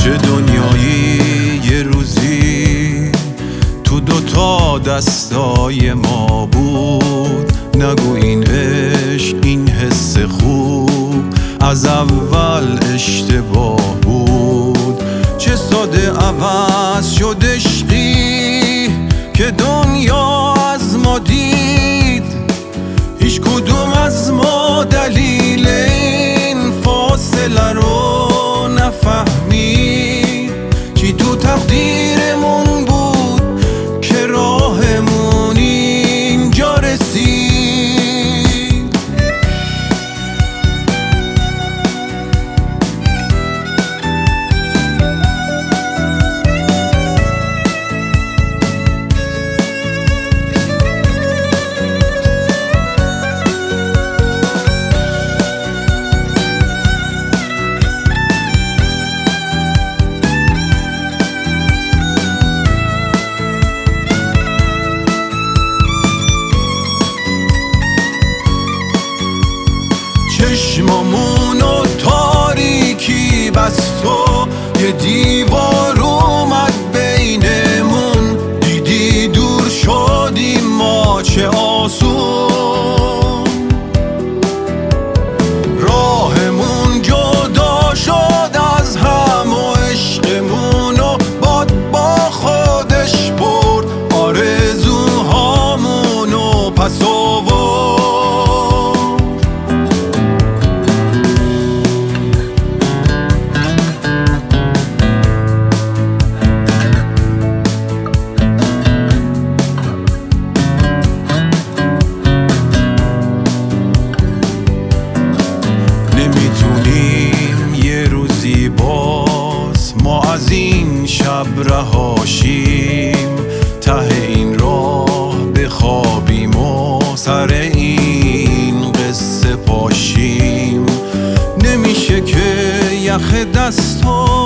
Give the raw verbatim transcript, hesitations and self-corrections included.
چه دنیایی یه روزی تو دوتا دستای ما بود. نگو این عشق، این حس خوب از اول اشتباه بود. چه ساده عوض شد عشقی که دنیا از ما دید. هیچ کدوم از ما دلیل این فاصله رو نفهمید. چی تو تقدیرمون بود که راهمون اینجا رسید. چشمامونو تاریکی بست و یه دیوار اومد بینمون. دیدی دور شدیم ما چه آسون. راهمون جدا شد از هم و عشقمونو باد با خودش برد. آرزوهامونو پس آورد. نمیتونیم یه روزی باز ما از این شب رهاشیم. ته این راه بخوابیم و سر این قصه پاشیم. نمیشه که یخ دستا